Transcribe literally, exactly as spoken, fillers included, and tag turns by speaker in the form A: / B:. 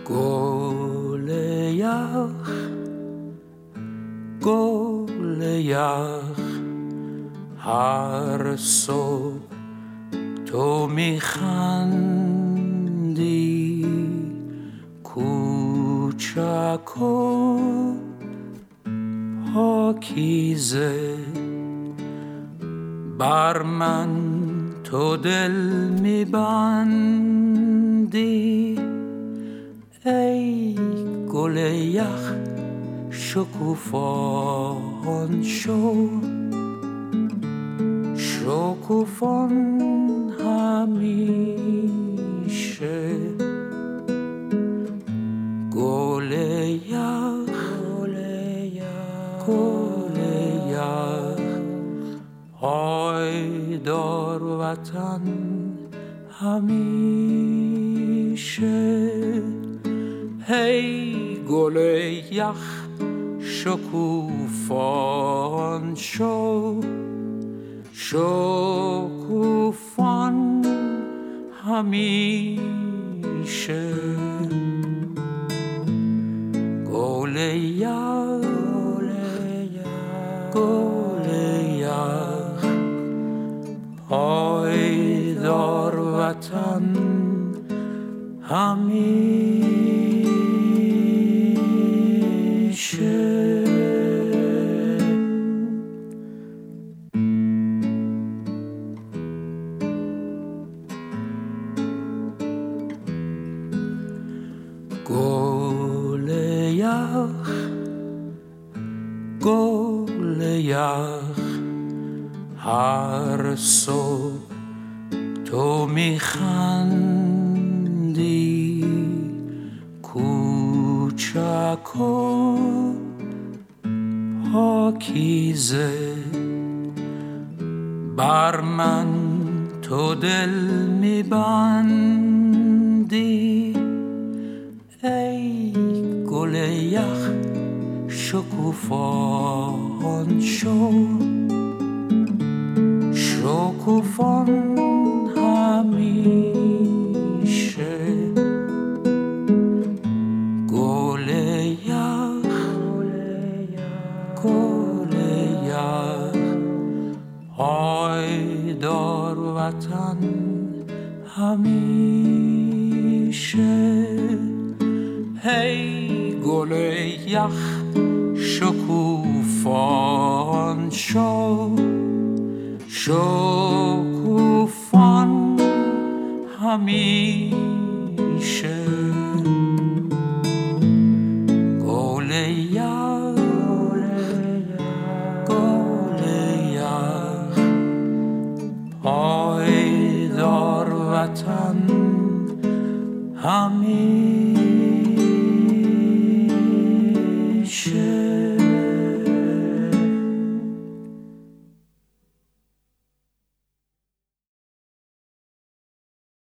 A: گل یخ گل یخ هر صبح تو میخندی کوچک و پاکیزه بر من تو دل میبندی ای گل یخ شکوفان شو شکوفان همیشه گل یخ گل یخ پایدار وطن همیشه هی گل یخ شکوفان شو شکوفان همیشه گل یخ گل یخ پایدار وطن همیشه گل یخ گل یخ هر صبح تو میخندی کوچک و پاکیزه بر من تو دل میبندی ای گل یخ شکوفان شو شکوفان همیشه گل یخ گل یخ پایدار وطن همیشه هی گل یخ شکوفان شو شکوفان همیشه گل یخ گل یخ پایدار وطن همیشه